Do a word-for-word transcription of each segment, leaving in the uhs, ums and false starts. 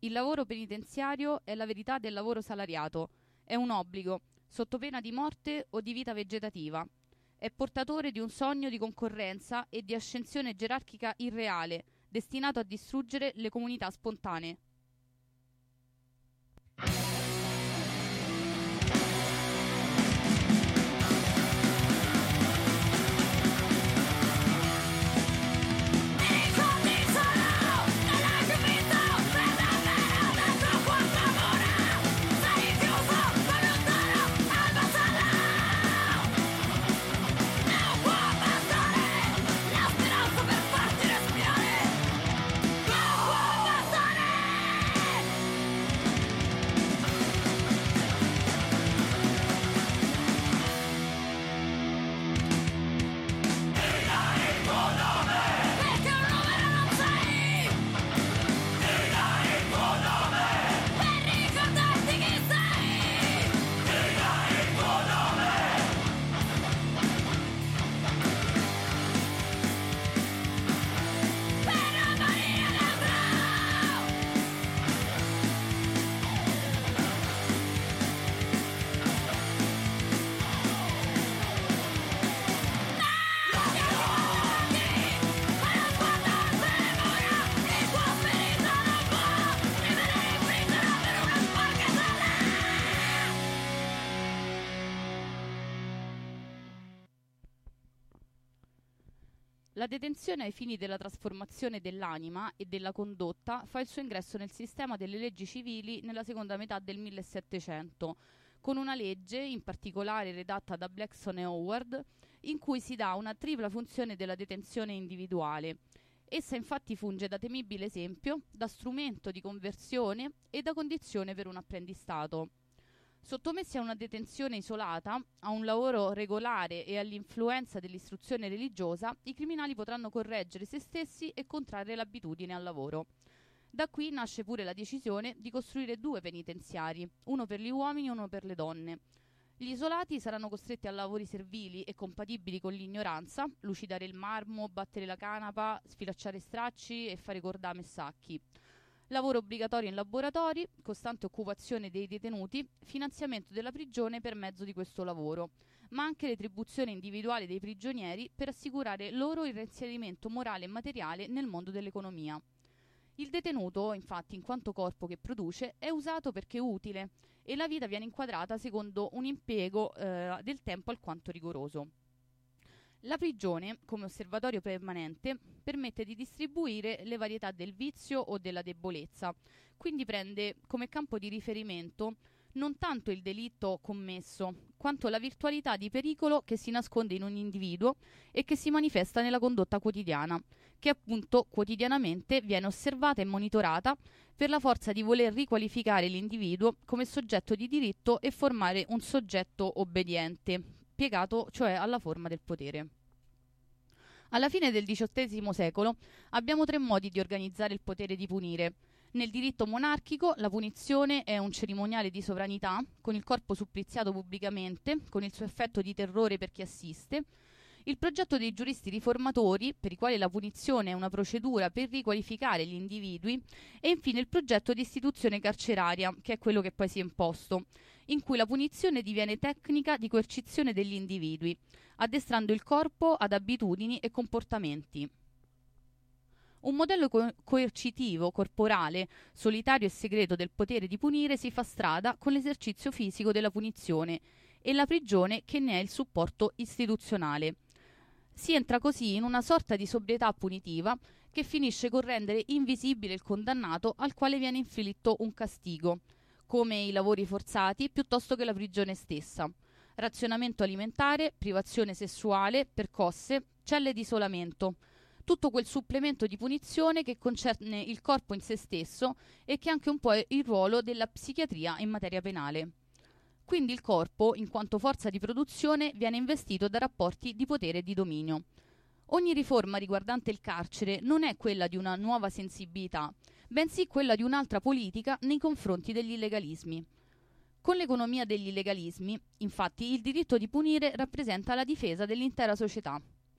Il lavoro penitenziario è la verità del lavoro salariato. È un obbligo, sotto pena di morte o di vita vegetativa. È portatore di un sogno di concorrenza e di ascensione gerarchica irreale, destinato a distruggere le comunità spontanee. La detenzione ai fini della trasformazione dell'anima e della condotta fa il suo ingresso nel sistema delle leggi civili nella seconda metà del millesettecento, con una legge, in particolare redatta da Blackstone e Howard, in cui si dà una tripla funzione della detenzione individuale. Essa infatti funge da temibile esempio, da strumento di conversione e da condizione per un apprendistato. Sottomessi a una detenzione isolata, a un lavoro regolare e all'influenza dell'istruzione religiosa, i criminali potranno correggere se stessi e contrarre l'abitudine al lavoro. Da qui nasce pure la decisione di costruire due penitenziari, uno per gli uomini e uno per le donne. Gli isolati saranno costretti a lavori servili e compatibili con l'ignoranza, lucidare il marmo, battere la canapa, sfilacciare stracci e fare cordame e sacchi. Lavoro obbligatorio in laboratori, costante occupazione dei detenuti, finanziamento della prigione per mezzo di questo lavoro, ma anche retribuzione individuale dei prigionieri per assicurare loro il reinserimento morale e materiale nel mondo dell'economia. Il detenuto, infatti, in quanto corpo che produce, è usato perché è utile e la vita viene inquadrata secondo un impiego eh, del tempo alquanto rigoroso. La prigione, come osservatorio permanente, permette di distribuire le varietà del vizio o della debolezza, quindi prende come campo di riferimento non tanto il delitto commesso, quanto la virtualità di pericolo che si nasconde in un individuo e che si manifesta nella condotta quotidiana, che appunto quotidianamente viene osservata e monitorata per la forza di voler riqualificare l'individuo come soggetto di diritto e formare un soggetto obbediente, piegato cioè alla forma del potere. Alla fine del diciottesimo secolo abbiamo tre modi di organizzare il potere di punire. Nel diritto monarchico la punizione è un cerimoniale di sovranità, con il corpo suppliziato pubblicamente, con il suo effetto di terrore per chi assiste. Il progetto dei giuristi riformatori, per i quali la punizione è una procedura per riqualificare gli individui, e infine il progetto di istituzione carceraria, che è quello che poi si è imposto, in cui la punizione diviene tecnica di coercizione degli individui, addestrando il corpo ad abitudini e comportamenti. Un modello co- coercitivo, corporale, solitario e segreto del potere di punire si fa strada con l'esercizio fisico della punizione e la prigione che ne è il supporto istituzionale. Si entra così in una sorta di sobrietà punitiva che finisce con rendere invisibile il condannato al quale viene inflitto un castigo, come i lavori forzati piuttosto che la prigione stessa, razionamento alimentare, privazione sessuale, percosse, celle di isolamento, tutto quel supplemento di punizione che concerne il corpo in se stesso e che è anche un po' il ruolo della psichiatria in materia penale. Quindi il corpo, in quanto forza di produzione, viene investito da rapporti di potere e di dominio. Ogni riforma riguardante il carcere non è quella di una nuova sensibilità, bensì quella di un'altra politica nei confronti degli illegalismi. Con l'economia degli illegalismi, infatti, il diritto di punire rappresenta la difesa dell'intera società.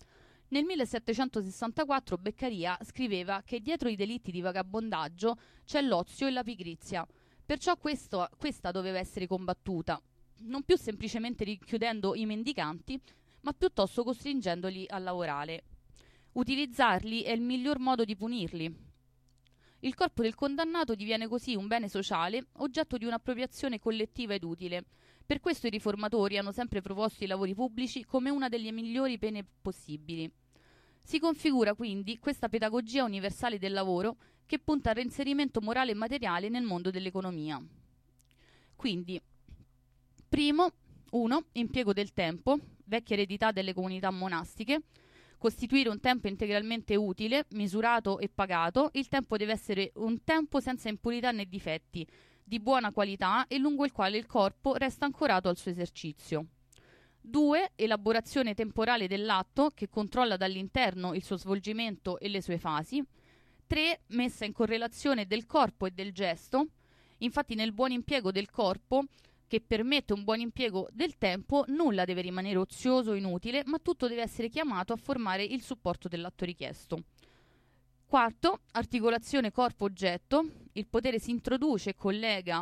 Nel millesettecentosessantaquattro Beccaria scriveva che dietro i delitti di vagabondaggio c'è l'ozio e la pigrizia, perciò questo, questa doveva essere combattuta, non più semplicemente richiudendo i mendicanti, ma piuttosto costringendoli a lavorare. Utilizzarli è il miglior modo di punirli. Il corpo del condannato diviene così un bene sociale, oggetto di un'appropriazione collettiva ed utile. Per questo i riformatori hanno sempre proposto i lavori pubblici come una delle migliori pene possibili. Si configura quindi questa pedagogia universale del lavoro che punta al reinserimento morale e materiale nel mondo dell'economia. Quindi, primo, uno, impiego del tempo, vecchia eredità delle comunità monastiche. Costituire un tempo integralmente utile, misurato e pagato. Il tempo deve essere un tempo senza impurità né difetti, di buona qualità e lungo il quale il corpo resta ancorato al suo esercizio. due. Elaborazione temporale dell'atto che controlla dall'interno il suo svolgimento e le sue fasi. tre. Messa in correlazione del corpo e del gesto. Infatti nel buon impiego del corpo, che permette un buon impiego del tempo, nulla deve rimanere ozioso o inutile, ma tutto deve essere chiamato a formare il supporto dell'atto richiesto. Quarto, articolazione corpo-oggetto. Il potere si introduce e collega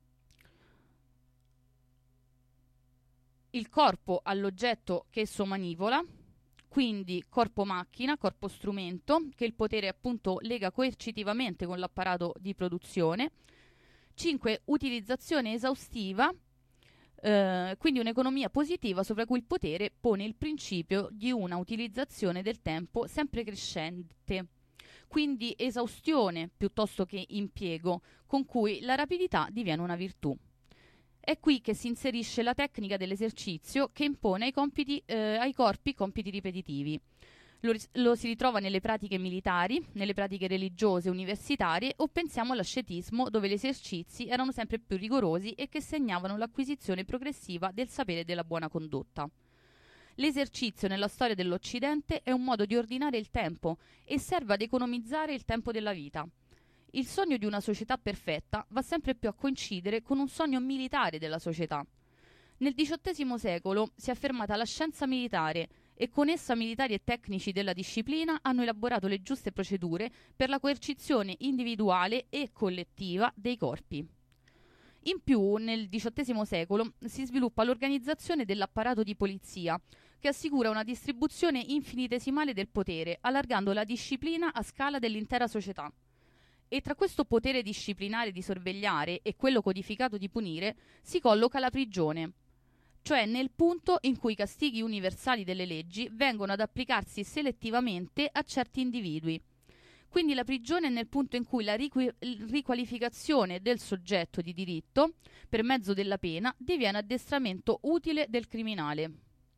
il corpo all'oggetto che esso manipola, quindi corpo-macchina, corpo-strumento, che il potere appunto lega coercitivamente con l'apparato di produzione. cinque. Utilizzazione esaustiva, eh, quindi un'economia positiva sopra cui il potere pone il principio di una utilizzazione del tempo sempre crescente. Quindi esaustione piuttosto che impiego, con cui la rapidità diviene una virtù. È qui che si inserisce la tecnica dell'esercizio che impone ai, compiti, eh, ai corpi compiti ripetitivi. Lo, lo si ritrova nelle pratiche militari, nelle pratiche religiose, universitarie, o pensiamo all'ascetismo, dove gli esercizi erano sempre più rigorosi e che segnavano l'acquisizione progressiva del sapere della buona condotta. L'esercizio nella storia dell'Occidente è un modo di ordinare il tempo e serve ad economizzare il tempo della vita. Il sogno di una società perfetta va sempre più a coincidere con un sogno militare della società. Nel diciottesimo secolo si è affermata la scienza militare e con essa militari e tecnici della disciplina hanno elaborato le giuste procedure per la coercizione individuale e collettiva dei corpi. In più, nel diciottesimo secolo si sviluppa l'organizzazione dell'apparato di polizia, che assicura una distribuzione infinitesimale del potere, allargando la disciplina a scala dell'intera società. E tra questo potere disciplinare di sorvegliare e quello codificato di punire si colloca la prigione, cioè nel punto in cui i castighi universali delle leggi vengono ad applicarsi selettivamente a certi individui. Quindi la prigione è nel punto in cui la riqui- riqualificazione del soggetto di diritto, per mezzo della pena, diviene addestramento utile del criminale.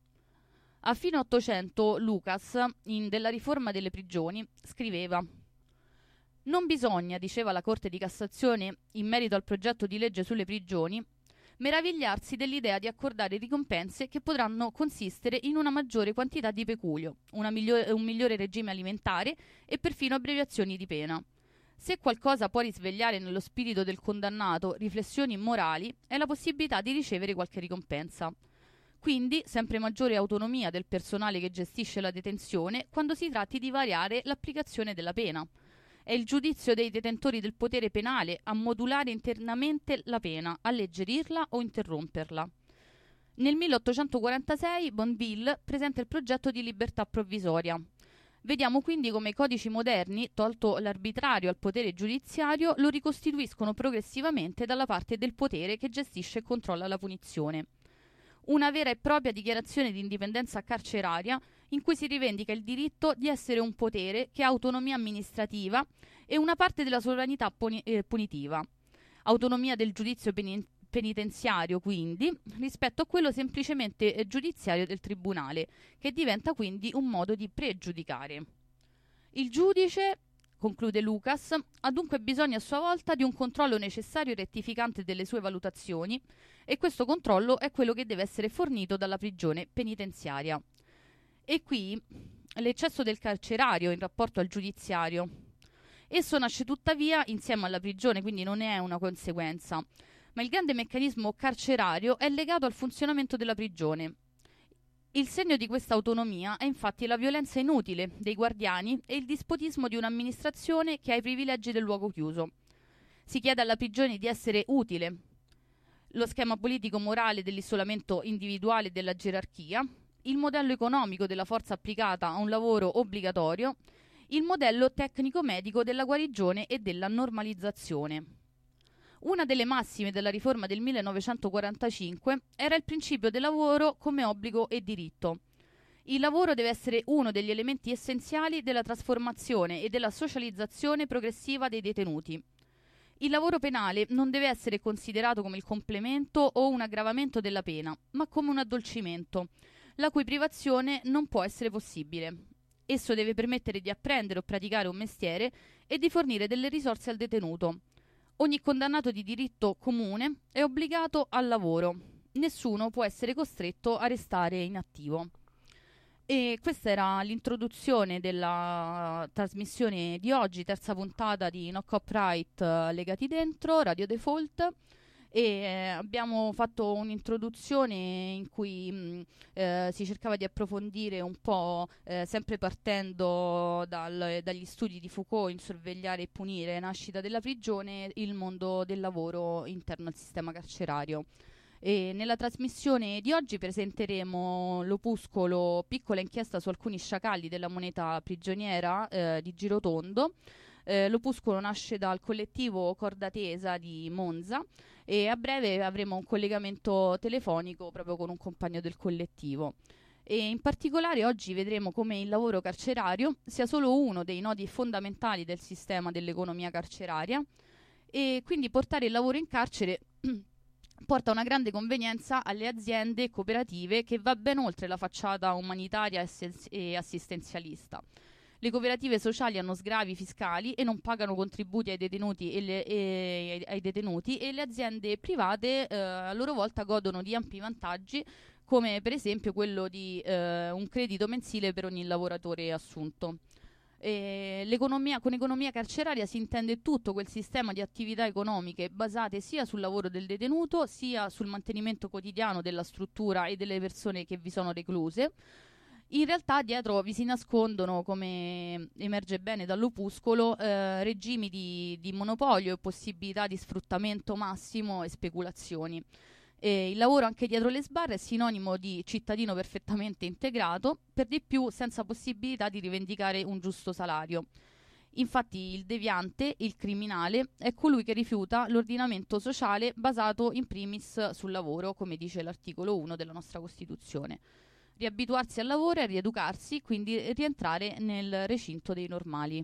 A fine Ottocento Lucas, in Della riforma delle prigioni, scriveva: «Non bisogna, diceva la Corte di Cassazione in merito al progetto di legge sulle prigioni, meravigliarsi dell'idea di accordare ricompense che potranno consistere in una maggiore quantità di peculio, una migliore, un migliore regime alimentare e perfino abbreviazioni di pena. Se qualcosa può risvegliare nello spirito del condannato riflessioni morali, è la possibilità di ricevere qualche ricompensa. Quindi sempre maggiore autonomia del personale che gestisce la detenzione quando si tratti di variare l'applicazione della pena. È il giudizio dei detentori del potere penale a modulare internamente la pena, alleggerirla o interromperla». Nel milleottocentoquarantasei Bonneville presenta il progetto di libertà provvisoria. Vediamo quindi come i codici moderni, tolto l'arbitrario al potere giudiziario, lo ricostituiscono progressivamente dalla parte del potere che gestisce e controlla la punizione. Una vera e propria dichiarazione di indipendenza carceraria in cui si rivendica il diritto di essere un potere che ha autonomia amministrativa e una parte della sovranità poni- eh, punitiva. Autonomia del giudizio peni- penitenziario, quindi, rispetto a quello semplicemente eh, giudiziario del tribunale, che diventa quindi un modo di pregiudicare. Il giudice, conclude Lucas, ha dunque bisogno a sua volta di un controllo necessario e rettificante delle sue valutazioni, e questo controllo è quello che deve essere fornito dalla prigione penitenziaria. E qui l'eccesso del carcerario in rapporto al giudiziario. Esso nasce tuttavia insieme alla prigione, quindi non è una conseguenza, ma il grande meccanismo carcerario è legato al funzionamento della prigione. Il segno di questa autonomia è infatti la violenza inutile dei guardiani e il dispotismo di un'amministrazione che ha i privilegi del luogo chiuso. Si chiede alla prigione di essere utile, lo schema politico-morale dell'isolamento individuale e della gerarchia, il modello economico della forza applicata a un lavoro obbligatorio, il modello tecnico-medico della guarigione e della normalizzazione. Una delle massime della riforma del millenovecentoquarantacinque era il principio del lavoro come obbligo e diritto. Il lavoro deve essere uno degli elementi essenziali della trasformazione e della socializzazione progressiva dei detenuti. Il lavoro penale non deve essere considerato come il complemento o un aggravamento della pena, ma come un addolcimento, la cui privazione non può essere possibile. Esso deve permettere di apprendere o praticare un mestiere e di fornire delle risorse al detenuto. Ogni condannato di diritto comune è obbligato al lavoro. Nessuno può essere costretto a restare inattivo. E questa era l'introduzione della trasmissione di oggi, terza puntata di No Copyright eh, Legati Dentro, Radio Default. E eh, abbiamo fatto un'introduzione in cui mh, eh, si cercava di approfondire un po', eh, sempre partendo dal- dagli studi di Foucault in Sorvegliare e punire, nascita della prigione, il mondo del lavoro interno al sistema carcerario. E nella trasmissione di oggi presenteremo l'opuscolo Piccola inchiesta su alcuni sciacalli della moneta prigioniera eh, di Girotondo. Eh, l'opuscolo nasce dal collettivo Corda Tesa di Monza e a breve avremo un collegamento telefonico proprio con un compagno del collettivo. E in particolare oggi vedremo come il lavoro carcerario sia solo uno dei nodi fondamentali del sistema dell'economia carceraria e quindi portare il lavoro in carcere porta una grande convenienza alle aziende cooperative che va ben oltre la facciata umanitaria e assistenzialista. Le cooperative sociali hanno sgravi fiscali e non pagano contributi ai detenuti e, le, e, ai detenuti e le aziende private eh, a loro volta godono di ampi vantaggi, come per esempio quello di eh, un credito mensile per ogni lavoratore assunto. E l'economia, con economia carceraria si intende tutto quel sistema di attività economiche basate sia sul lavoro del detenuto sia sul mantenimento quotidiano della struttura e delle persone che vi sono recluse. In realtà dietro vi si nascondono, come emerge bene dall'opuscolo, eh, regimi di, di monopolio e possibilità di sfruttamento massimo e speculazioni. E il lavoro anche dietro le sbarre è sinonimo di cittadino perfettamente integrato, per di più senza possibilità di rivendicare un giusto salario. Infatti il deviante, il criminale, è colui che rifiuta l'ordinamento sociale basato in primis sul lavoro, come dice l'articolo uno della nostra Costituzione. Riabituarsi al lavoro e rieducarsi, quindi rientrare nel recinto dei normali.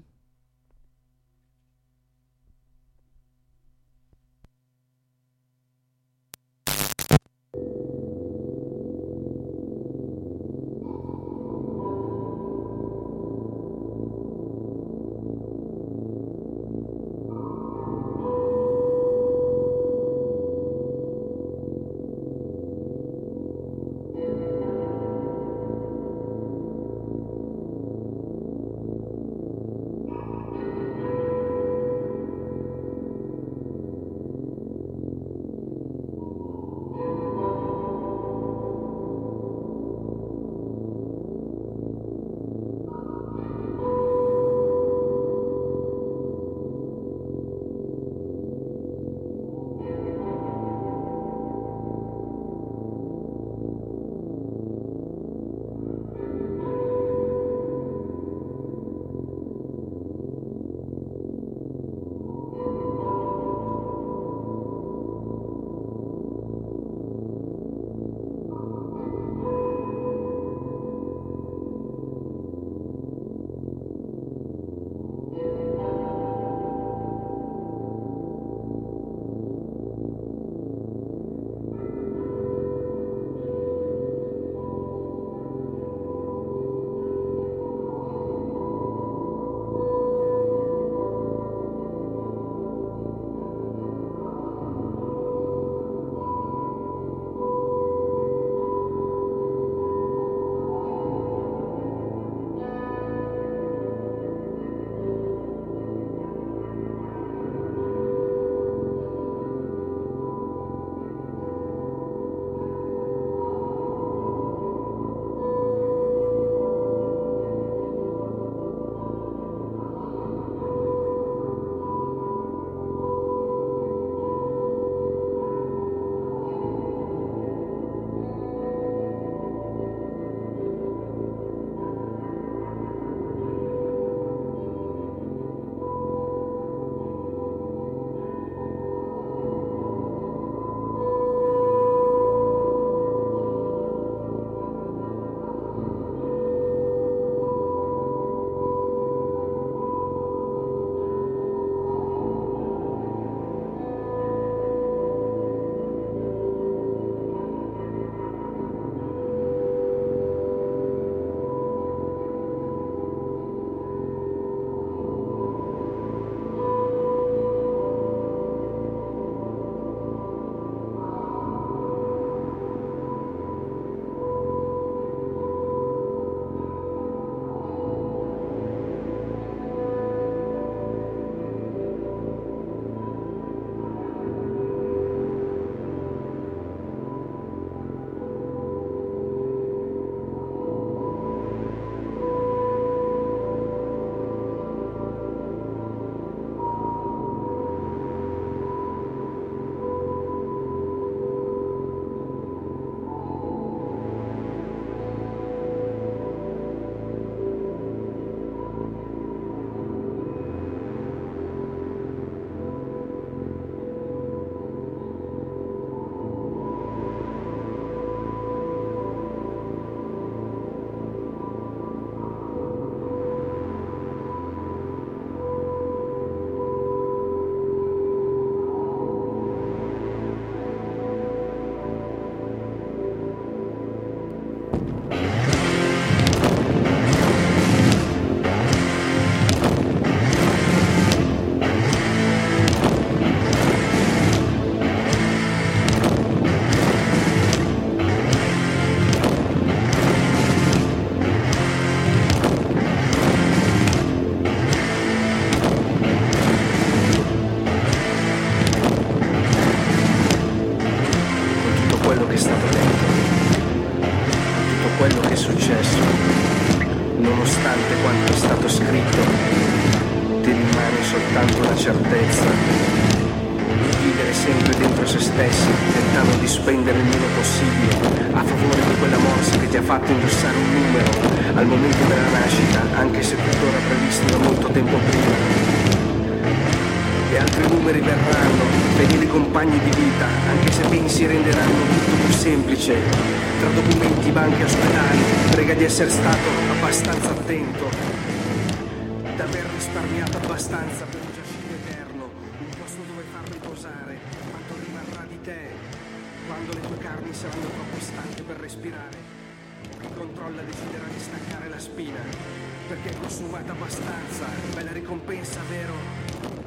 nonostante quanto è stato scritto, ti rimane soltanto la certezza di vivere sempre dentro se stessi, tentando di spendere il meno possibile a favore di quella morsa che ti ha fatto indossare un numero al momento della nascita, anche se tuttora previsto da molto tempo prima. E altri numeri verranno, fedeli compagni di vita, anche se pensi renderanno tutto più semplice. Tra documenti, banche e ospedali, prega di essere stato abbastanza attento, d'aver risparmiato abbastanza per un giaciglio eterno, un posto dove far riposare quanto rimarrà di te, quando le tue carni saranno troppo stanche per respirare. Chi controlla deciderà di staccare la spina, perché è consumata abbastanza, bella ricompensa, vero?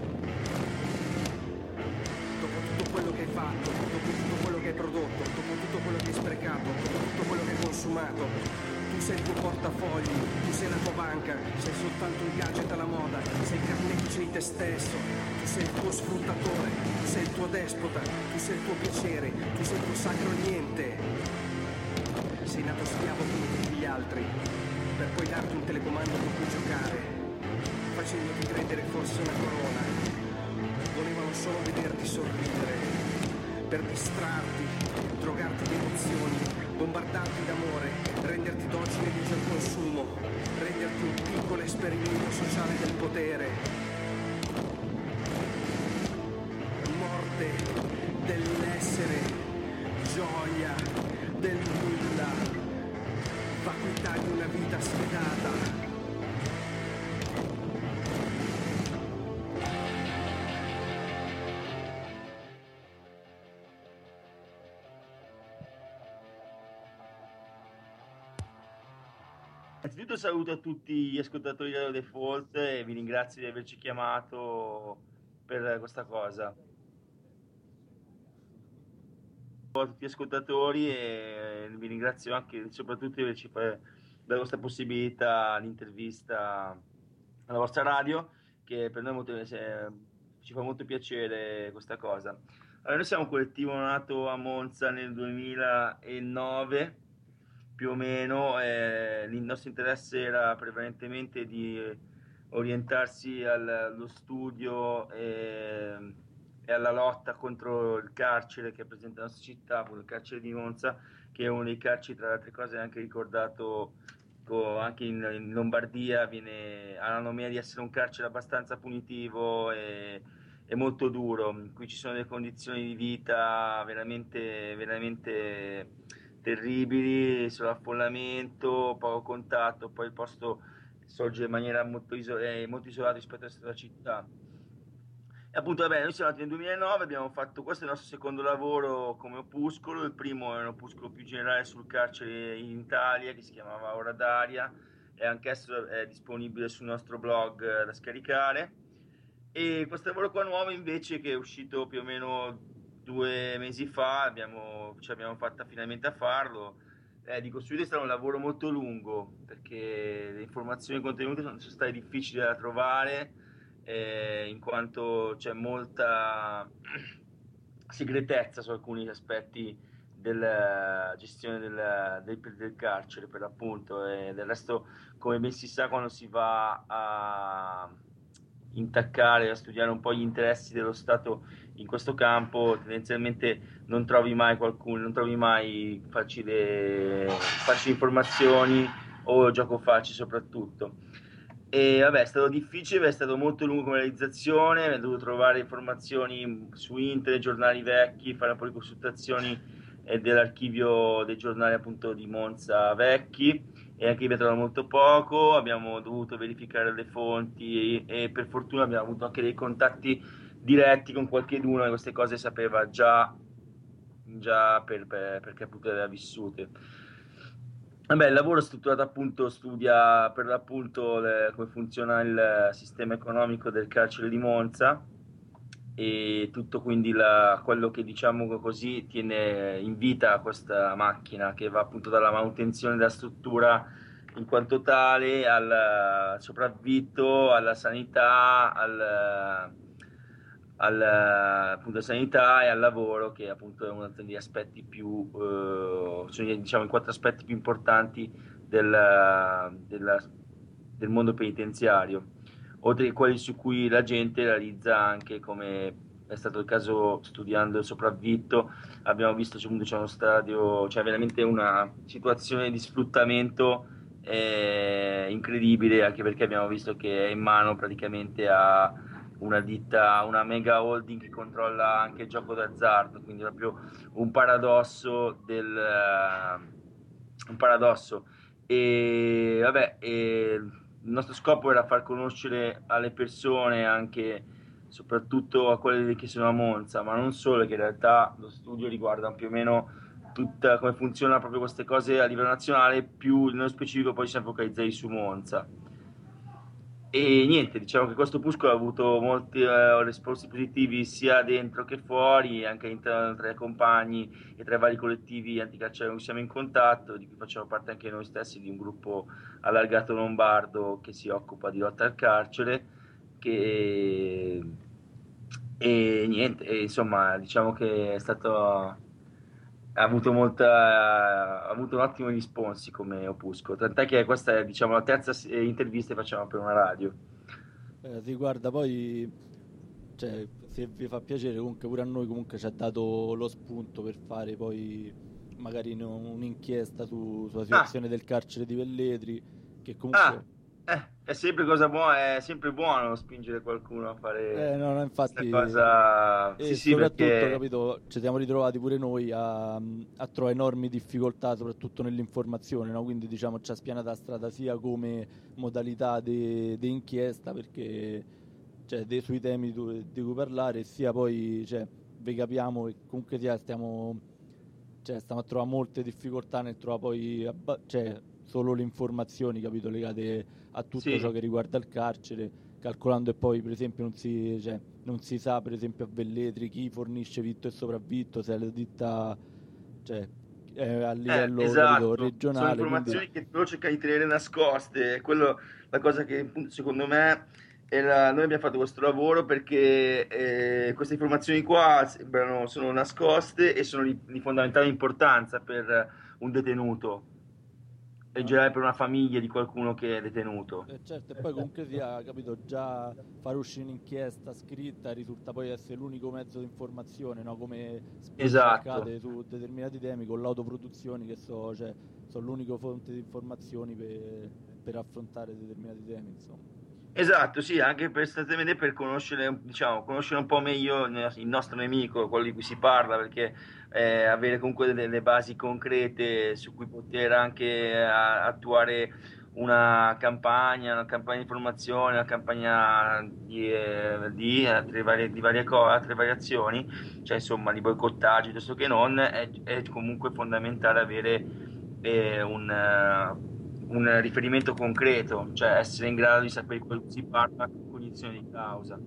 Quello che hai fatto, dopo tutto quello che hai prodotto, dopo tutto quello che hai sprecato, dopo tutto quello che hai consumato, tu sei il tuo portafogli, tu sei la tua banca, sei soltanto un gadget alla moda, sei carnefice di te stesso, tu sei il tuo sfruttatore, tu sei il tuo despota, tu sei il tuo piacere, tu sei il tuo sacro niente. Sei nato schiavo come tutti gli altri, per poi darti un telecomando con cui giocare, facendoti credere forse una corona. Volevano solo vederti sorridere, per distrarti, drogarti di emozioni, bombardarti d'amore, renderti docile di al consumo, renderti un piccolo esperimento sociale del potere. Morte dell'essere, gioia del nulla, vacuità di una vita sfidata. Innanzitutto saluto a tutti gli ascoltatori di Radio Default e vi ringrazio di averci chiamato per questa cosa. A tutti gli ascoltatori e vi ringrazio anche soprattutto di averci dato questa possibilità all'intervista alla vostra radio, che per noi molto, eh, ci fa molto piacere questa cosa. Allora, noi siamo un collettivo nato a Monza nel duemilanove più o meno, eh, il nostro interesse era prevalentemente di orientarsi al, allo studio e, e alla lotta contro il carcere che è presente nella nostra città, il carcere di Monza, che è uno dei carceri, tra le altre cose, anche ricordato anche in, in Lombardia, viene, ha la nomea di essere un carcere abbastanza punitivo e, e molto duro. Qui ci sono delle condizioni di vita veramente, veramente terribili, sovraffollamento, poco contatto, poi il posto sorge in maniera molto, iso- eh, molto isolato rispetto al resto della città. E appunto, vabbè, noi siamo nati nel duemilanove, abbiamo fatto, questo è il nostro secondo lavoro come opuscolo, il primo è un opuscolo più generale sul carcere in Italia che si chiamava Ora d'Aria, e anch'esso è disponibile sul nostro blog eh, da scaricare. E questo lavoro qua nuovo invece, che è uscito più o meno due mesi fa, abbiamo, ci abbiamo fatta finalmente a farlo. Eh, di costruire è stato un lavoro molto lungo perché le informazioni contenute sono, sono state difficili da trovare, eh, in quanto c'è molta segretezza su alcuni aspetti della gestione del, del, del carcere, per l'appunto, e del resto, come ben si sa, quando si va a intaccare, a studiare un po' gli interessi dello Stato in questo campo, tendenzialmente non trovi mai qualcuno, non trovi mai facile, facili informazioni o gioco facile soprattutto. E vabbè, è stato difficile, è stato molto lungo come realizzazione, ho dovuto trovare informazioni su internet, giornali vecchi, fare un po' di consultazioni eh, dell'archivio dei giornali appunto di Monza vecchi, e anche lì abbiamo trovato molto poco, abbiamo dovuto verificare le fonti e, e per fortuna abbiamo avuto anche dei contatti diretti con qualcheduno e queste cose sapeva già, già per, per, perché appunto le aveva vissute. Vabbè, il lavoro è strutturato appunto, studia per l'appunto le, come funziona il sistema economico del carcere di Monza e tutto, quindi la, quello che diciamo così tiene in vita questa macchina, che va appunto dalla manutenzione della struttura in quanto tale al sopravvitto, alla sanità, al, al appunto sanità e al lavoro, che appunto è uno degli aspetti più eh, sono, diciamo, i quattro aspetti più importanti del, della, del mondo penitenziario, oltre che quelli su cui la gente realizza anche, come è stato il caso studiando il sopravvitto, abbiamo visto appunto c'è uno stadio, cioè veramente una situazione di sfruttamento eh, incredibile, anche perché abbiamo visto che è in mano praticamente a una ditta, una mega holding che controlla anche il gioco d'azzardo, quindi proprio un paradosso del uh, un paradosso. E vabbè, e il nostro scopo era far conoscere alle persone, anche soprattutto a quelle che sono a Monza, ma non solo, che in realtà lo studio riguarda più o meno tutta come funzionano proprio queste cose a livello nazionale, più nello specifico poi siamo focalizzati su Monza. E niente, diciamo che questo opuscolo ha avuto molti eh, risposti positivi sia dentro che fuori, anche all'interno tra i compagni e tra i vari collettivi anticarcerari con cui siamo in contatto, di cui facciamo parte anche noi stessi, di un gruppo allargato lombardo che si occupa di lotta al carcere, che... e niente, e, insomma, diciamo che è stato... ha avuto molta ha avuto un ottimo risponsi come opuscolo, tant'è che questa è, diciamo, la terza eh, intervista che facciamo per una radio. Eh, riguarda poi, cioè, se vi fa piacere, comunque pure a noi comunque ci ha dato lo spunto per fare poi magari no, un'inchiesta su, sulla situazione ah. del carcere di Velletri, che comunque ah. Eh, è sempre cosa buona, è sempre buono spingere qualcuno a fare eh, no, no, infatti, cosa. E sì, sì, soprattutto, perché... capito, ci siamo ritrovati pure noi a, a trovare enormi difficoltà, soprattutto nell'informazione, no? Quindi diciamo ci ha spianato la strada sia come modalità di inchiesta, perché cioè, de, sui temi di, di cui parlare, sia poi cioè, vi capiamo che comunque sia, stiamo, cioè, stiamo a trovare molte difficoltà nel trovare poi abba- cioè, solo le informazioni, capito, legate a tutto sì. ciò che riguarda il carcere, calcolando e poi per esempio non si, cioè, non si sa per esempio a Velletri chi fornisce vitto e sopravvitto, se è la ditta, cioè, è a livello eh, esatto. capito, regionale. Sono informazioni quindi... che loro cercano di tenere nascoste, è quello, la cosa che secondo me era, noi abbiamo fatto questo lavoro perché eh, queste informazioni qua sembrano, sono nascoste e sono di, di fondamentale importanza per un detenuto, in generale per una famiglia di qualcuno che è detenuto. Eh certo, e poi comunque sia, capito, già far uscire un'inchiesta scritta risulta poi essere l'unico mezzo di informazione, no? Come spesso esatto. accade su determinati temi con l'autoproduzione, che so, cioè, sono l'unica fonte di informazioni per, per affrontare determinati temi, insomma. Esatto, sì, anche per, per conoscere, diciamo, conoscere un po' meglio il nostro nemico, quello di cui si parla, perché eh, avere comunque delle, delle basi concrete su cui poter anche a, attuare una campagna, una campagna di informazione, una campagna di, eh, di, altre, varie, di varie co- altre variazioni, cioè insomma di boicottaggio, piuttosto che non, è, è comunque fondamentale avere eh, un... Uh, un riferimento concreto, cioè essere in grado di sapere quello che si parla con cognizione di causa.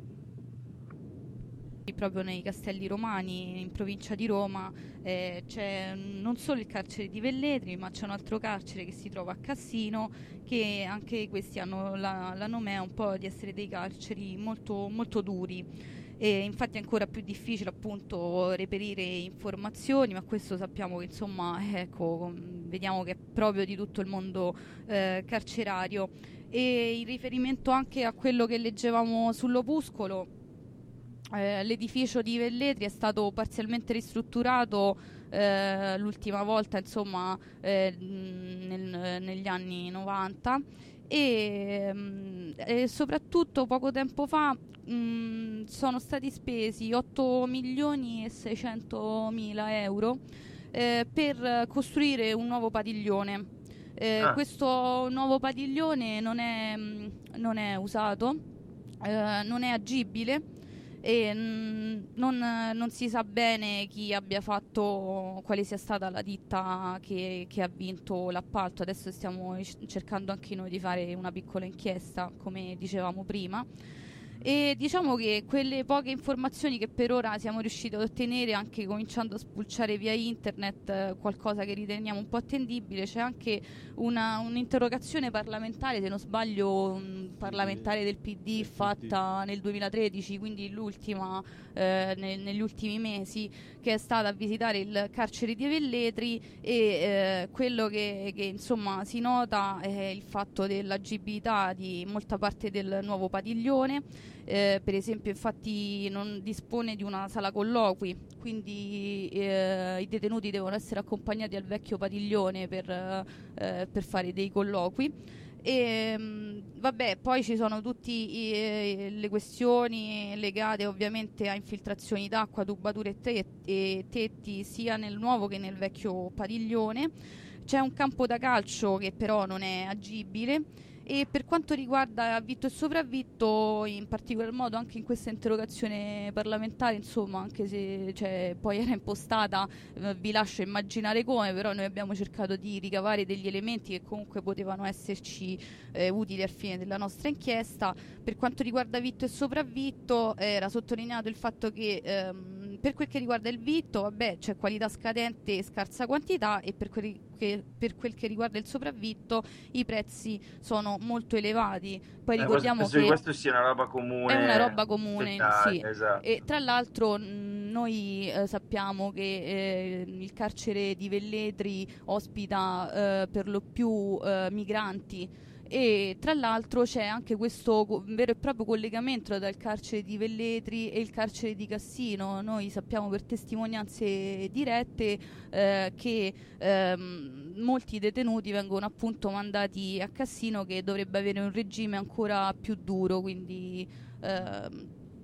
Proprio nei Castelli Romani, in provincia di Roma, eh, c'è non solo il carcere di Velletri, ma c'è un altro carcere che si trova a Cassino, che anche questi hanno la, la nomea un po' di essere dei carceri molto, molto duri. E infatti è ancora più difficile appunto reperire informazioni, ma questo sappiamo che insomma ecco, vediamo che è proprio di tutto il mondo eh, carcerario. E in riferimento anche a quello che leggevamo sull'opuscolo, eh, l'edificio di Velletri è stato parzialmente ristrutturato eh, l'ultima volta insomma eh, nel, negli anni novanta e, mh, e soprattutto poco tempo fa mh, sono stati spesi otto milioni e seicentomila euro eh, per costruire un nuovo padiglione. Eh, ah. Questo nuovo padiglione non è, mh, non è usato, eh, non è agibile e mh, non, non si sa bene chi abbia fatto, quale sia stata la ditta che, che ha vinto l'appalto. Adesso stiamo cercando anche noi di fare una piccola inchiesta, come dicevamo prima. E diciamo che quelle poche informazioni che per ora siamo riusciti ad ottenere, anche cominciando a spulciare via internet eh, qualcosa che riteniamo un po' attendibile, c'è anche una, un'interrogazione parlamentare, se non sbaglio un parlamentare del P D fatta nel duemilatredici, quindi l'ultima eh, ne, negli ultimi mesi, che è stata a visitare il carcere di Velletri, e eh, quello che, che insomma si nota è il fatto dell'agibilità di molta parte del nuovo padiglione. Eh, per esempio, infatti non dispone di una sala colloqui, quindi eh, i detenuti devono essere accompagnati al vecchio padiglione per, eh, per fare dei colloqui. E mh, vabbè, poi ci sono tutte le questioni legate ovviamente a infiltrazioni d'acqua, tubature e, te- e tetti sia nel nuovo che nel vecchio padiglione. C'è un campo da calcio che però non è agibile. E per quanto riguarda vitto e sopravvitto, in particolar modo anche in questa interrogazione parlamentare, insomma, anche se cioè, poi era impostata, eh, vi lascio immaginare come, però noi abbiamo cercato di ricavare degli elementi che comunque potevano esserci eh, utili al fine della nostra inchiesta. Per quanto riguarda vitto e sopravvitto, eh, era sottolineato il fatto che ehm, per quel che riguarda il vitto, vabbè, c'è qualità scadente e scarsa quantità, e per quel che, per quel che riguarda il sopravvitto i prezzi sono molto elevati. Poi Eh, ricordiamo penso che che questo sia una roba comune. è una roba comune, in Italia, sì. esatto. E tra l'altro mh, noi eh, sappiamo che eh, il carcere di Velletri ospita eh, per lo più eh, migranti, e tra l'altro c'è anche questo co- vero e proprio collegamento tra il carcere di Velletri e il carcere di Cassino. Noi sappiamo per testimonianze dirette eh, che ehm, molti detenuti vengono appunto mandati a Cassino, che dovrebbe avere un regime ancora più duro, quindi ehm,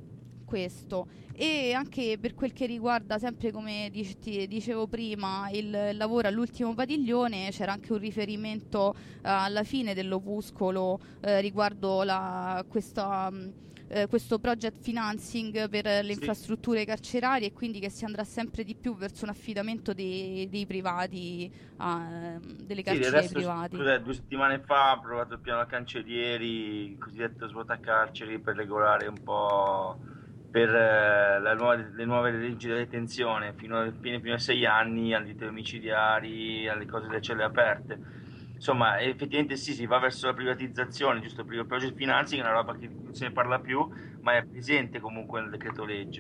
questo. E anche per quel che riguarda, sempre come dic- ti dicevo prima, il lavoro all'ultimo padiglione, c'era anche un riferimento eh, alla fine dell'opuscolo eh, riguardo la, questa, mh, eh, questo project financing per le Sì. infrastrutture carcerarie, e quindi che si andrà sempre di più verso un affidamento dei, dei privati, a, delle Sì, carceri adesso, privati. scusa, due settimane fa ha approvato il piano cancellieri, il cosiddetto svuotacarceri, per regolare un po' per eh, la nuova- le nuove leggi della detenzione, fino, a- fino, fino a sei anni, agli delitti omicidiari, alle cose delle celle aperte. Insomma, effettivamente sì, si va verso la privatizzazione, giusto? Per il project financing è una roba che non se ne parla più, ma è presente comunque nel decreto legge.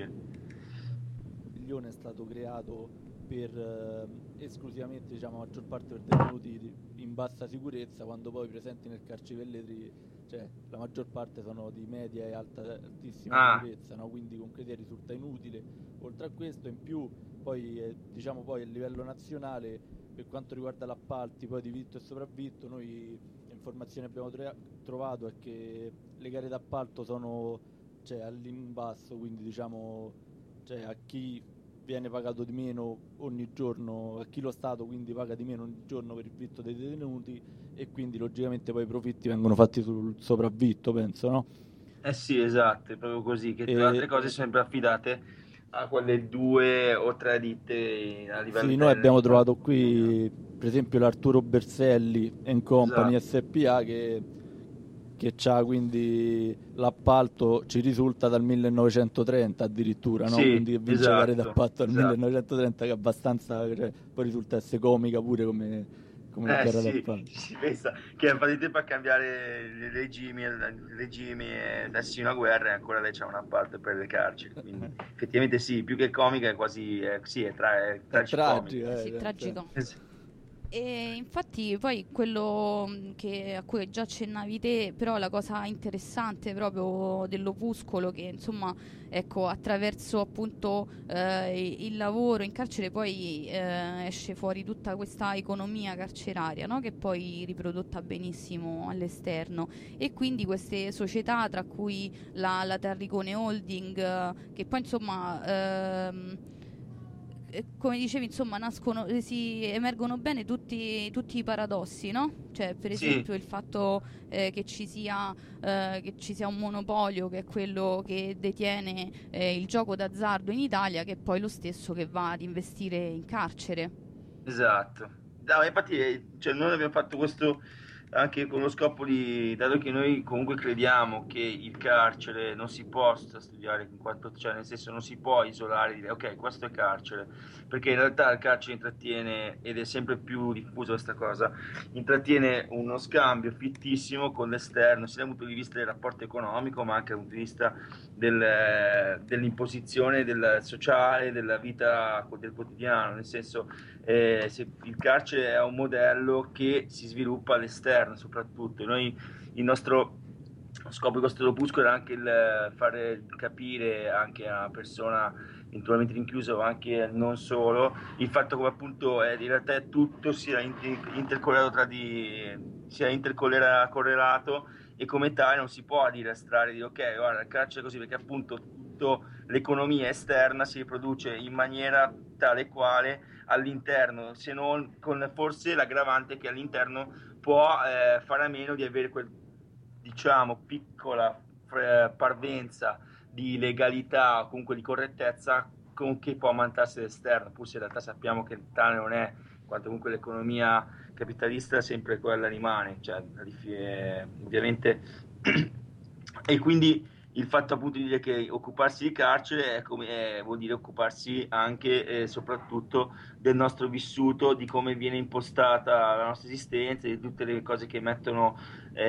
Il padiglione è stato creato per eh, esclusivamente, diciamo, la maggior parte per detenuti di- in bassa sicurezza, quando poi presenti nel carcere Velletri, cioè la maggior parte sono di media e alta, altissima Ah. sicurezza, no? Quindi con criteri risulta inutile. Oltre a questo, in più, poi eh, diciamo poi a livello nazionale, per quanto riguarda l'appalti poi di vitto e sopravvitto, noi l'informazione che abbiamo trea- trovato è che le gare d'appalto sono, cioè, all'imbasso, quindi diciamo, cioè, a chi viene pagato di meno ogni giorno, a chi lo Stato quindi paga di meno ogni giorno per il vitto dei detenuti, e quindi logicamente poi i profitti vengono fatti sul sopravvitto, penso, no? Eh sì, esatto, è proprio così, che E- tra le altre cose sono sempre affidate a quelle due o tre ditte a livello Sì, noi abbiamo internazionale. trovato qui per esempio l'Arturo Berselli and Company Esatto. S P A che, che c'ha quindi l'appalto, ci risulta dal millenovecentotrenta addirittura, no? Sì, Quindi che vince gare esatto, d'appalto dal esatto. millenovecentotrenta, che è abbastanza, cioè, poi risulta essere comica pure come, come Eh gara sì, d'appalto. si pensa che ha fatto tempo a cambiare i regimi, i regimi e adesso in una guerra e ancora lei c'ha un appalto per le carceri, quindi effettivamente sì, più che comica è quasi, è, sì, è, tra, è È tragicomica. tragico, Eh eh, sì, cioè, tragico. Eh sì. E infatti poi quello mh, che, a cui già accennavi te, però la cosa interessante proprio dell'opuscolo, che insomma, ecco, attraverso appunto eh, il lavoro in carcere poi eh, esce fuori tutta questa economia carceraria, no? Che poi riprodotta benissimo all'esterno, e quindi queste società, tra cui la, la Tarricone Holding, eh, che poi insomma ehm, eh, come dicevi, insomma, nascono, eh, si emergono bene tutti, tutti i paradossi, no? Cioè, per Sì. esempio, il fatto eh, che ci sia eh, che ci sia un monopolio, che è quello che detiene eh, il gioco d'azzardo in Italia, che è poi lo stesso che va ad investire in carcere. Esatto. No, ma infatti, eh, cioè, noi abbiamo fatto questo anche con lo scopo di, dato che noi comunque crediamo che il carcere non si possa studiare in quanto, cioè nel senso non si può isolare e dire ok, questo è carcere, perché in realtà il carcere intrattiene, ed è sempre più diffusa questa cosa, intrattiene uno scambio fittissimo con l'esterno, sia dal punto di vista del rapporto economico, ma anche dal punto di vista del, dell'imposizione del sociale, della vita del quotidiano, nel senso eh, se il carcere è un modello che si sviluppa all'esterno soprattutto. Noi, il nostro scopo di questo opuscolo era anche il fare capire anche a una persona eventualmente rinchiusa o anche non solo il fatto come appunto è, in realtà è tutto sia intercorrelato tra di sia intercorrelato e come tale non si può dire astrare di ok guarda il carcere è così, perché appunto tutto l'economia esterna si riproduce in maniera tale quale all'interno, se non con forse l'aggravante che all'interno può eh, fare a meno di avere quel, diciamo, piccola eh, parvenza di legalità o comunque di correttezza con che può ammantarsi l'esterno, pur se in realtà sappiamo che tale non è, quanto comunque l'economia capitalista sempre quella rimane, cioè, eh, ovviamente e quindi il fatto appunto di dire che occuparsi di carcere è come, è, vuol dire occuparsi anche e eh, soprattutto del nostro vissuto, di come viene impostata la nostra esistenza, di tutte le cose che mettono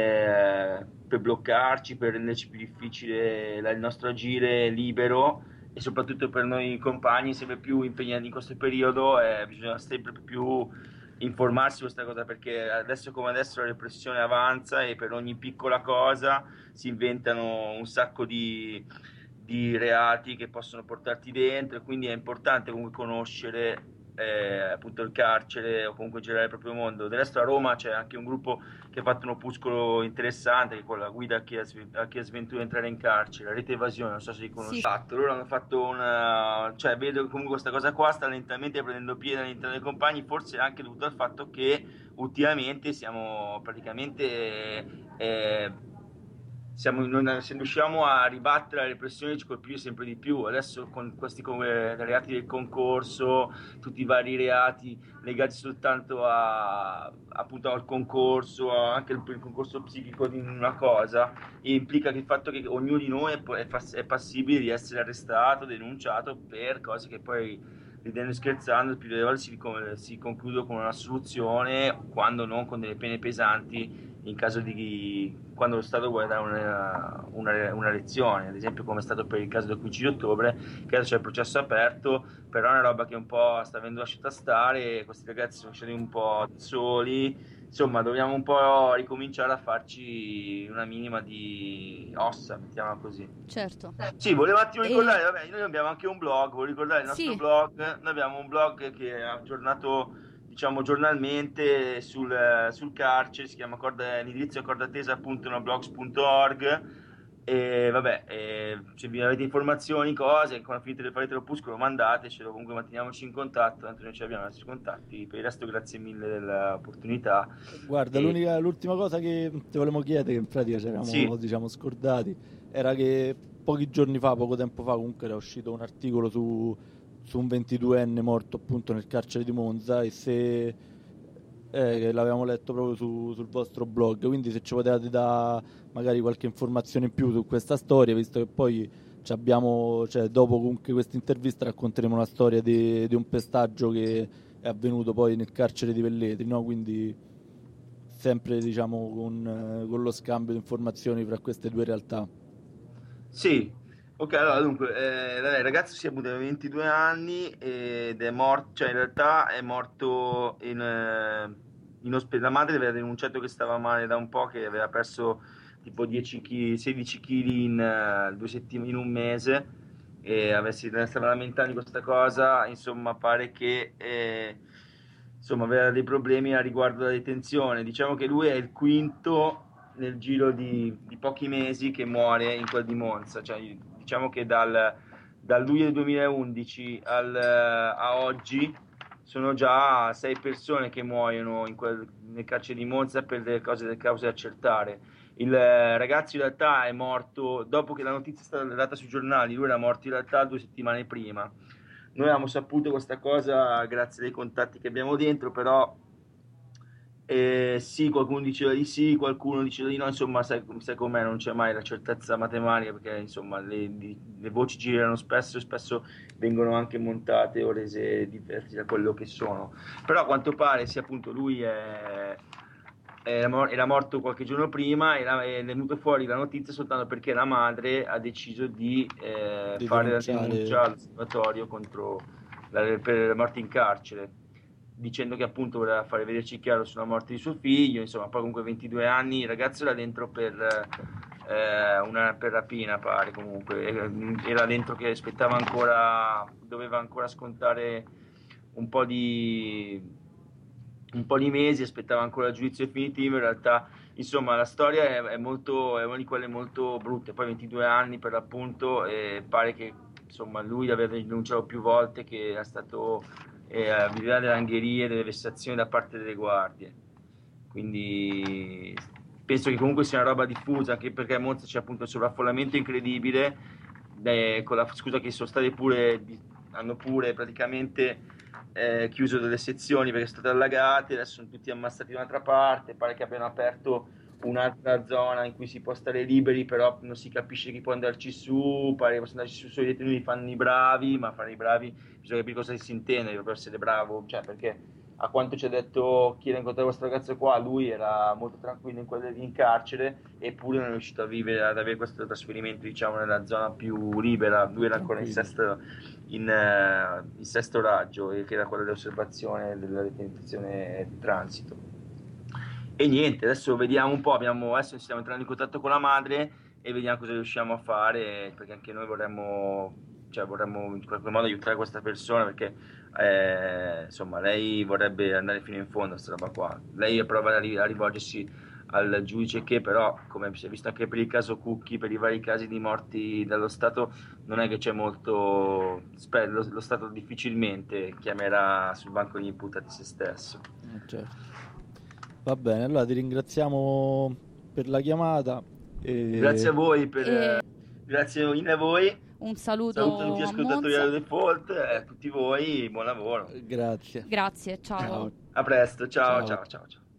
eh, per bloccarci, per renderci più difficile la, il nostro agire libero, e soprattutto per noi compagni sempre più impegnati in questo periodo eh, bisogna sempre più informarsi su questa cosa, perché adesso come adesso la repressione avanza e per ogni piccola cosa si inventano un sacco di, di reati che possono portarti dentro, e quindi è importante comunque conoscere eh, appunto il carcere o comunque girare il proprio mondo. Del resto a Roma c'è anche un gruppo che ha fatto un opuscolo interessante, che è con la guida a chi ha, a chi ha sventura entrare in carcere, la rete evasione, non so se li conoscete. Sì. Loro hanno fatto una, cioè vedo che comunque questa cosa qua sta lentamente prendendo piede all'interno dei compagni, forse anche dovuto al fatto che ultimamente siamo praticamente eh, siamo, non, se riusciamo a ribattere la repressione ci colpisce sempre di più. Adesso con questi come reati del concorso, tutti i vari reati legati soltanto a, appunto al concorso, anche il, il concorso psichico di una cosa, implica che il fatto che ognuno di noi è, è, è passibile di essere arrestato, denunciato per cose che poi, ridendo e scherzando, il più delle volte si, si conclude con una soluzione, quando non con delle pene pesanti in caso di quando lo Stato vuole dare una, una, una lezione, ad esempio come è stato per il caso del quindici di ottobre, che adesso c'è il processo aperto, però è una roba che un po' sta avendo lasciata stare, questi ragazzi sono scesi un po' soli, insomma dobbiamo un po' ricominciare a farci una minima di ossa, mettiamola così. Certo. Sì, volevo un attimo ricordare, e... vabbè, noi abbiamo anche un blog, volevo ricordare il nostro sì. blog, noi abbiamo un blog che è aggiornato diciamo giornalmente sul, sul carcere, si chiama corda, l'indirizzo è cordatesa punto noblogs punto org, e vabbè, e se vi avete informazioni, cose, quando finite le farete l'opuscolo mandatecelo, comunque manteniamoci in contatto, tanto noi ci abbiamo i nostri contatti. Per il resto grazie mille dell'opportunità. Guarda, e... l'unica, l'ultima cosa che ti volevamo chiedere, che in pratica ci eravamo sì. diciamo scordati, era che pochi giorni fa, poco tempo fa comunque era uscito un articolo su su un ventiduenne morto appunto nel carcere di Monza, e se eh, l'avevamo letto proprio su, sul vostro blog, quindi se ci potevate dare magari qualche informazione in più su questa storia, visto che poi ci abbiamo, cioè, dopo comunque questa intervista racconteremo la storia di, di un pestaggio che è avvenuto poi nel carcere di Velletri, no? Quindi sempre diciamo con, con lo scambio di informazioni fra queste due realtà. Sì. Ok, allora dunque, eh, il ragazzo si è avuto ventidue anni ed è morto, cioè in realtà è morto in, eh, in ospedale. La madre aveva denunciato che stava male da un po', che aveva perso tipo dieci chili, sedici chili in, uh, due settimane, in un mese, e avessi, stava lamentando di questa cosa. Insomma, pare che eh, insomma, aveva dei problemi a riguardo della detenzione. Diciamo che lui è il quinto nel giro di, di pochi mesi che muore in quel di Monza, cioè diciamo che dal, dal luglio del duemilaundici al, a oggi sono già sei persone che muoiono in quel, nel carcere di Monza per delle cose, delle cause da accertare. Il ragazzo in realtà è morto dopo che la notizia è stata data sui giornali, lui era morto in realtà due settimane prima. Noi abbiamo saputo questa cosa grazie ai contatti che abbiamo dentro, però Eh, sì, qualcuno diceva di sì, qualcuno diceva di no, insomma, sai, sai com'è, non c'è mai la certezza matematica perché insomma le, le voci girano spesso e spesso vengono anche montate o rese diverse da quello che sono. Però a quanto pare, sì, appunto, lui è, era, mor- era morto qualche giorno prima e la- è venuto fuori la notizia soltanto perché la madre ha deciso di eh, Di fare la denunciare. denuncia all'osservatorio contro la, per la morte in carcere, dicendo che appunto voleva fare vederci chiaro sulla morte di suo figlio. Insomma, poi comunque ventidue anni, il ragazzo era dentro per, eh, una, per rapina, pare, comunque era dentro che aspettava ancora, doveva ancora scontare un po' di un po' di mesi, aspettava ancora il giudizio definitivo. In realtà, insomma, la storia è, è molto, è una di quelle molto brutte. Poi ventidue anni per l'appunto, e pare che insomma lui aveva denunciato più volte che era stato eh, viveva delle angherie, delle vessazioni da parte delle guardie. Quindi penso che comunque sia una roba diffusa, anche perché a Monza c'è appunto un sovraffollamento incredibile, eh, con la scusa che sono state pure, hanno pure praticamente eh, chiuso delle sezioni perché sono state allagate, adesso sono tutti ammassati da un'altra parte, pare che abbiano aperto un'altra zona in cui si può stare liberi, però non si capisce chi può andarci su, pare che possono andarci su solo i detenuti, fanno i bravi, ma fare i bravi bisogna capire cosa si intende per essere bravo, cioè perché a quanto ci ha detto chi era incontrato questo ragazzo qua, lui era molto tranquillo in, quelle, in carcere, eppure non è riuscito a vivere, ad avere questo trasferimento, diciamo, nella zona più libera. Lui era ancora in sesto, in, uh, in sesto raggio, che era quello dell'osservazione della detenzione di transito. E niente, adesso vediamo un po', abbiamo, adesso stiamo entrando in contatto con la madre e vediamo cosa riusciamo a fare, perché anche noi vorremmo, cioè, vorremmo in qualche modo aiutare questa persona, perché eh, insomma lei vorrebbe andare fino in fondo a questa roba qua. Lei prova a, ri- a rivolgersi al giudice che però, come si è visto anche per il caso Cucchi, per i vari casi di morti dallo Stato, non è che c'è molto, sper- lo, lo Stato difficilmente chiamerà sul banco degli imputati se stesso. Certo. Va bene, allora ti ringraziamo per la chiamata. E... Grazie a voi, per, E- grazie a voi. Un saluto, Saluto tutti gli a ascoltatori Monza. di Default e a tutti voi, buon lavoro. Grazie. Grazie, ciao. Ciao. A presto, ciao, Ciao. ciao, ciao, ciao.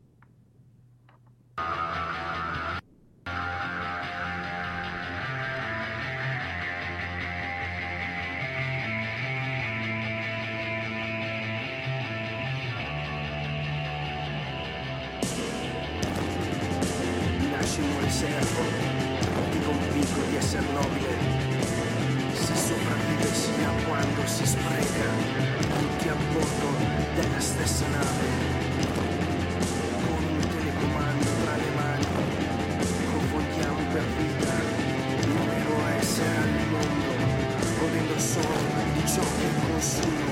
Nascimo riservo, ti convinco di essere nobile. Se sopravvive sia quando si spreca, tutti a bordo della stessa nave, con un telecomando tra le mani, convogliamo per vita un vero essere al mondo, godendo solo di ciò che consumo.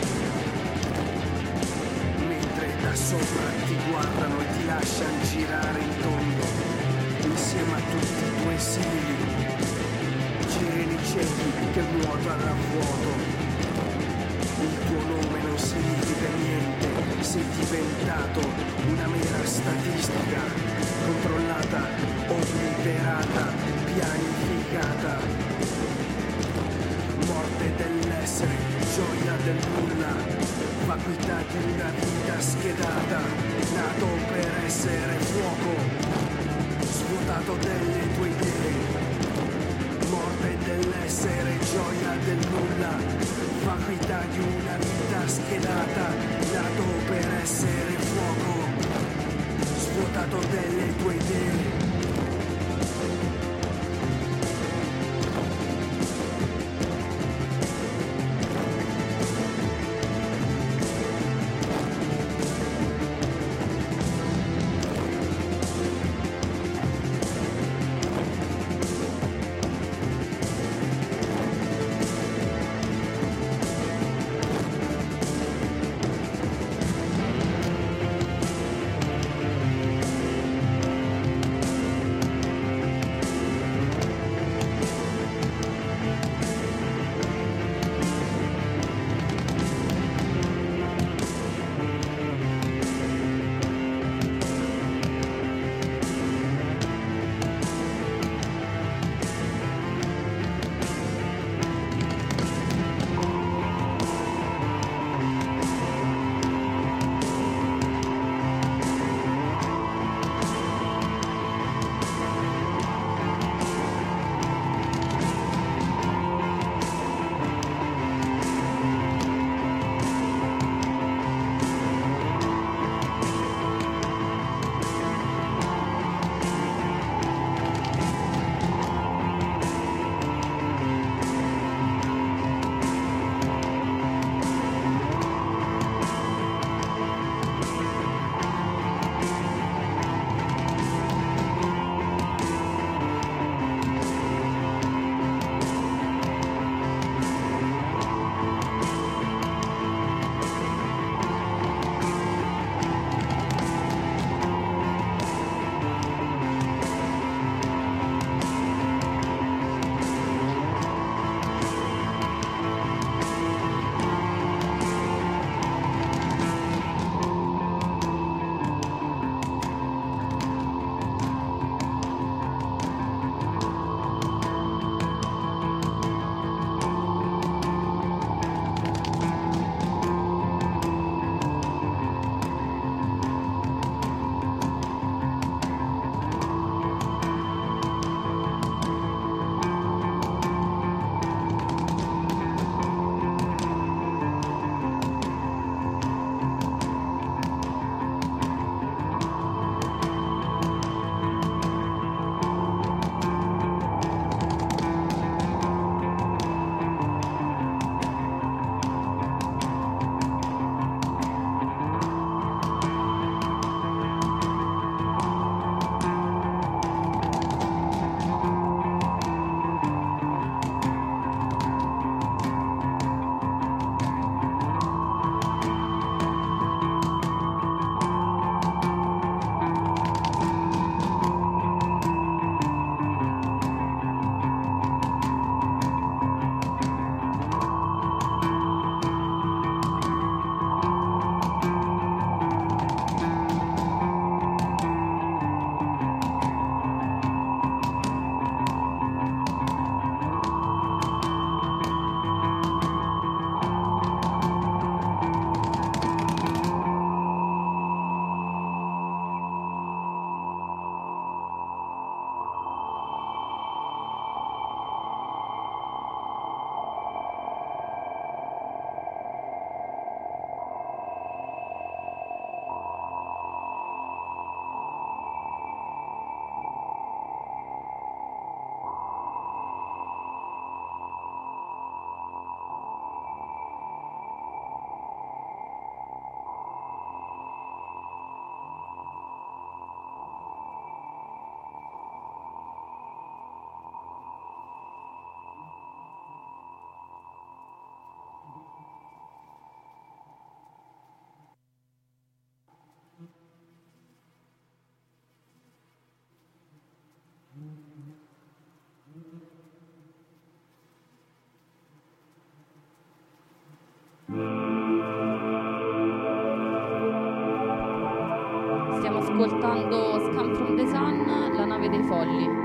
Mentre da sopra ti guardano e ti lasciano girare in tondo, insieme a tutti i tuoi simili, geni ciechi che nuotano a vuoto. Il tuo nome non significa niente, sei diventato una mera statistica, controllata, obliterata, pianificata. Morte dell'essere, gioia del nulla, vacuità di una vita schedata, nato per essere fuoco, svuotato delle tue idee. Morte dell'essere, gioia del nulla, vacuità di una vita schedata, nato per essere fuoco, svuotato delle tue idee. ascoltando Scam from the Sun, La nave dei folli.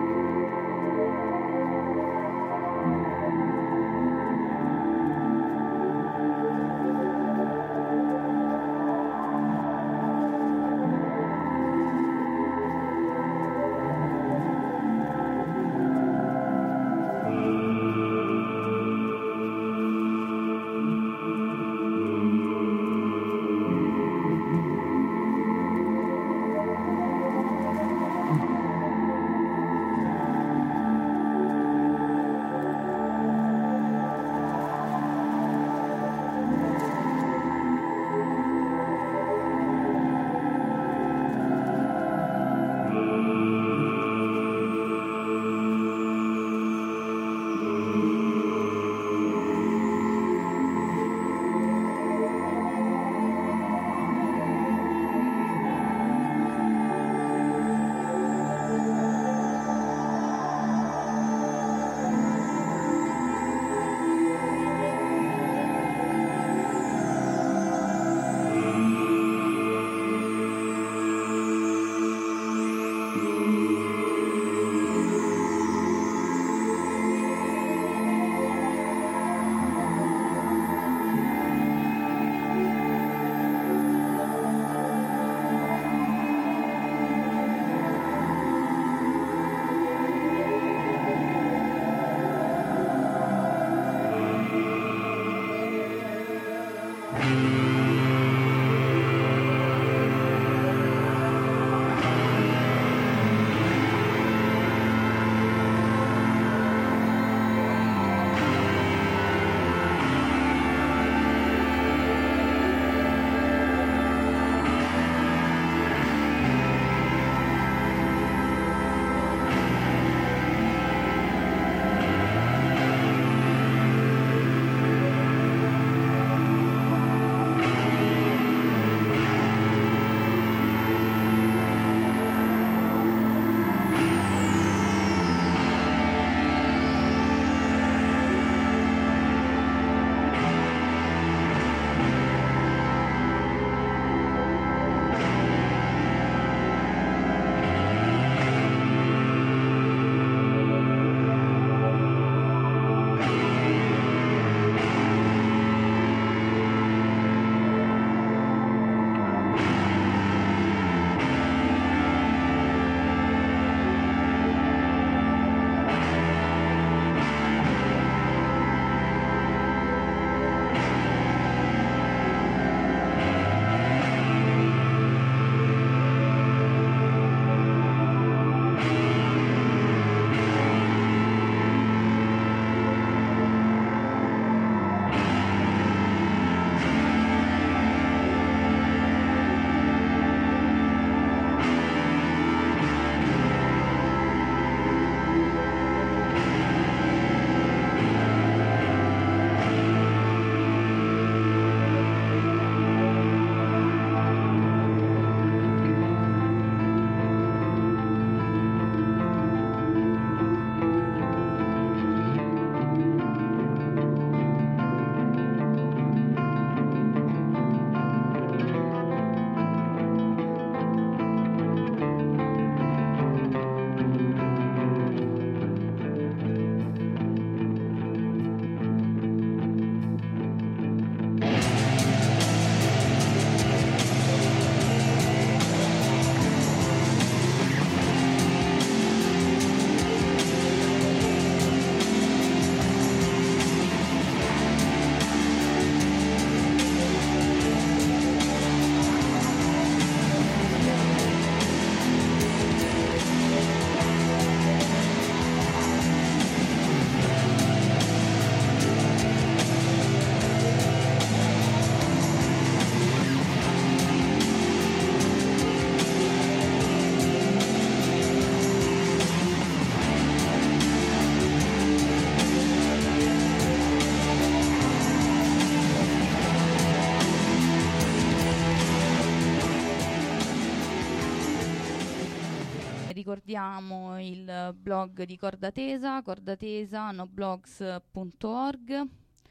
ricordiamo il blog di Corda Tesa, cordatesa noblogs punto org,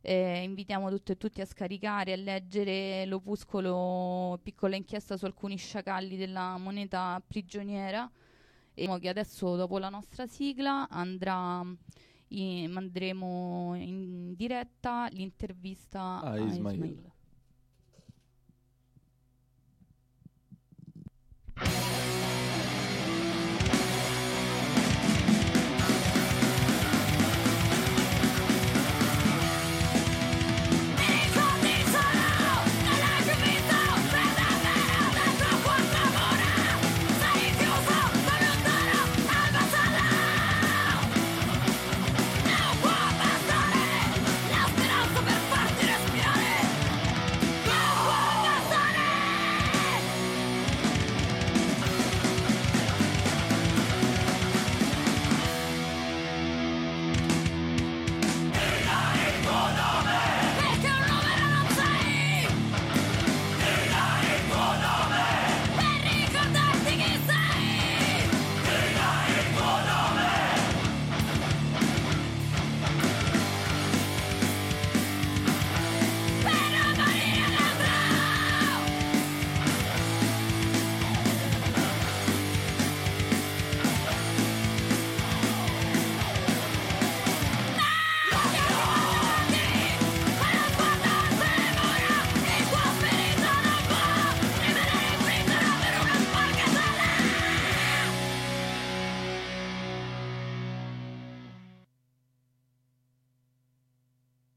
Eh, invitiamo tutte e tutti a scaricare e a leggere l'opuscolo Piccola inchiesta su alcuni sciacalli della moneta prigioniera, e che adesso, dopo la nostra sigla, andrà in, andremo in diretta l'intervista Ah, a Ismail. Ismail.